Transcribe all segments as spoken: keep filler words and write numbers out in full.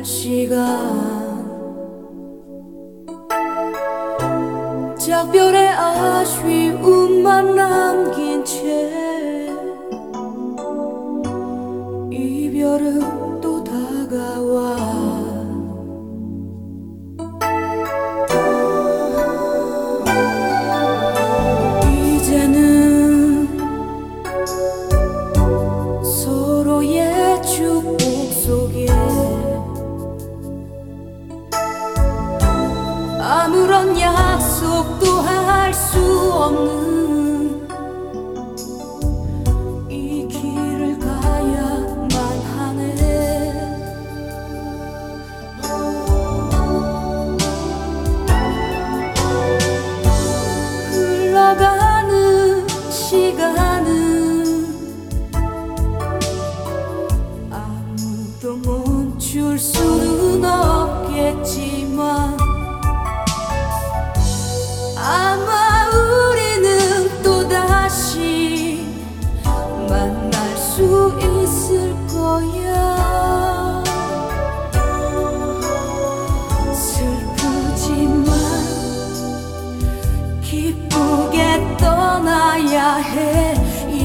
시간 작별의 아쉬움만 남긴 채 이별은 또 다가와 이제는 서로의 축복 속에 아무런 약속도 할 수 없는 이 길을 가야만 하네. 흘러가는 시간은 아무도 멈출 수는 없겠지만 아마 우리는 또다시 만날 수 있을 거야. 슬프지만 기쁘게 떠나야 해.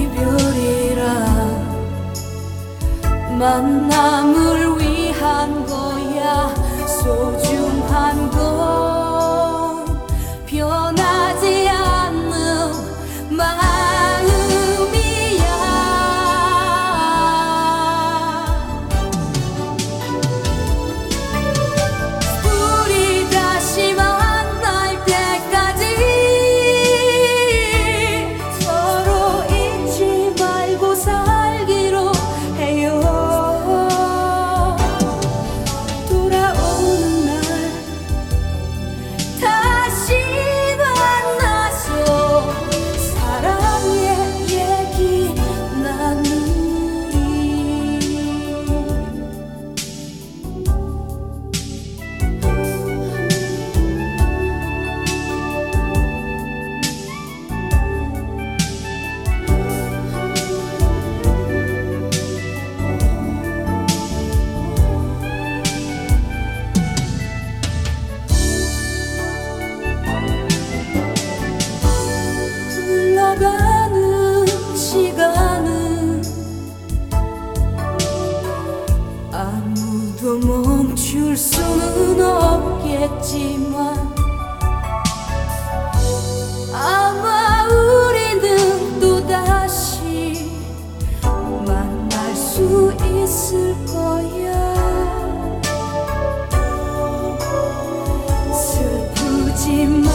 이별이란 만남을 위한 거야. 소중한 건 변하지 않는 마음이야. 우리 다시 만날 때까지 서로 잊지 말고 살기로 해요. 돌아오는 날 다시 만나서 사랑의 얘기 나누리. 흘러가는 시간은 아무도 멈출 수는 없겠지만 아마 우리는 또다시 만날 수 있을 거야. 슬프지만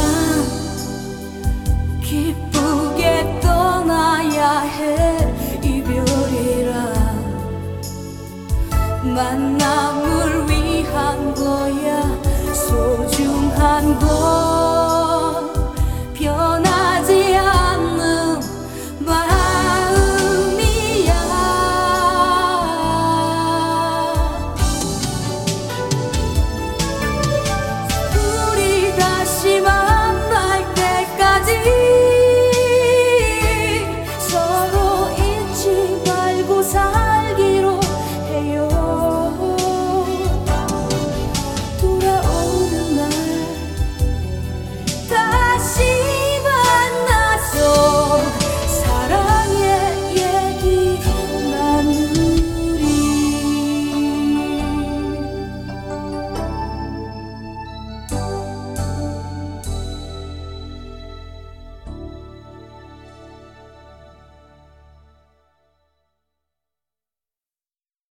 기쁘게 떠나야 해. 이별이란 만남을 위한 거야. 소중한 건